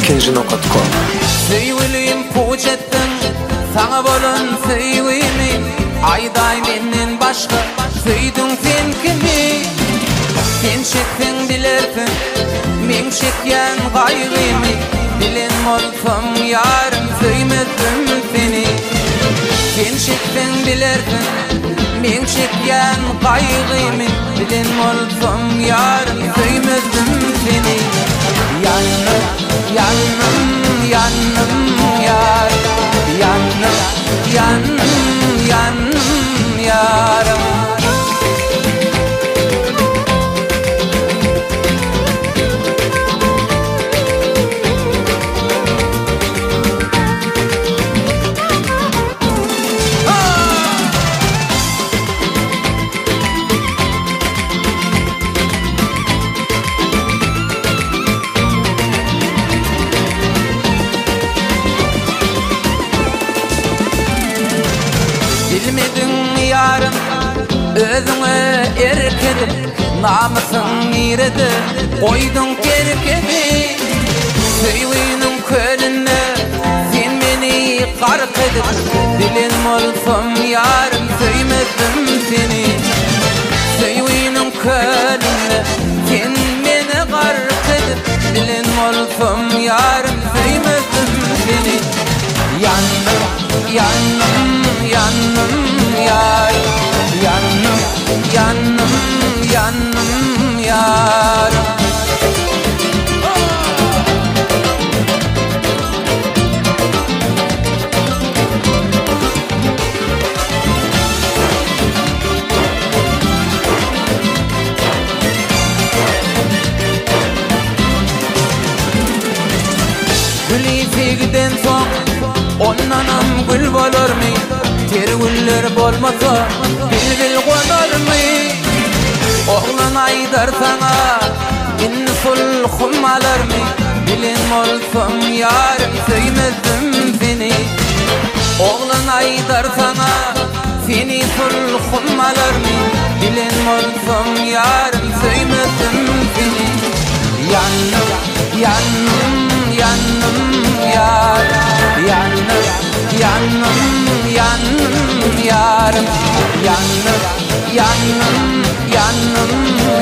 ikinci nokta.com. Söylelim pucettin sana bolan söylemi, ayday menden başka söydün sen kimi? Sen çektin bilersin men çekyen gayrimi, bilen olsam yarım söymedim seni. Sen çektin bilersin men çekyen gayrimi, bilen olsam yarım söymedim seni. Yanım, yanım, yanım yar, yanım, yanım, yanım yarım. Bilmedin yarım özüne erkedim, namusun niredi koydun kerkemi. Söylenin kölüne sen beni gark edip, dilim olsam yarım söymedim seni. Söylenin kölüne sen beni gark edip, dilim olsam yarım söymedim seni. Yandım, yandım, yandım yar, yandım, yandım, yandım yar. Gülü sevgiden son ondanam gül bolar mı? Tergüller bolmasa bilbil qonar mı? Oğlan aydar sana inni sulhum alar mı? Bilen olsam yarım söymedim seni. Oğlan aydar sana seni sulhum alar mı? Bilen olsam yarım söymedim seni. Yandım, yandım, yandım yar, yandım, yandım, yandım yarım, yandım, yandım, yandım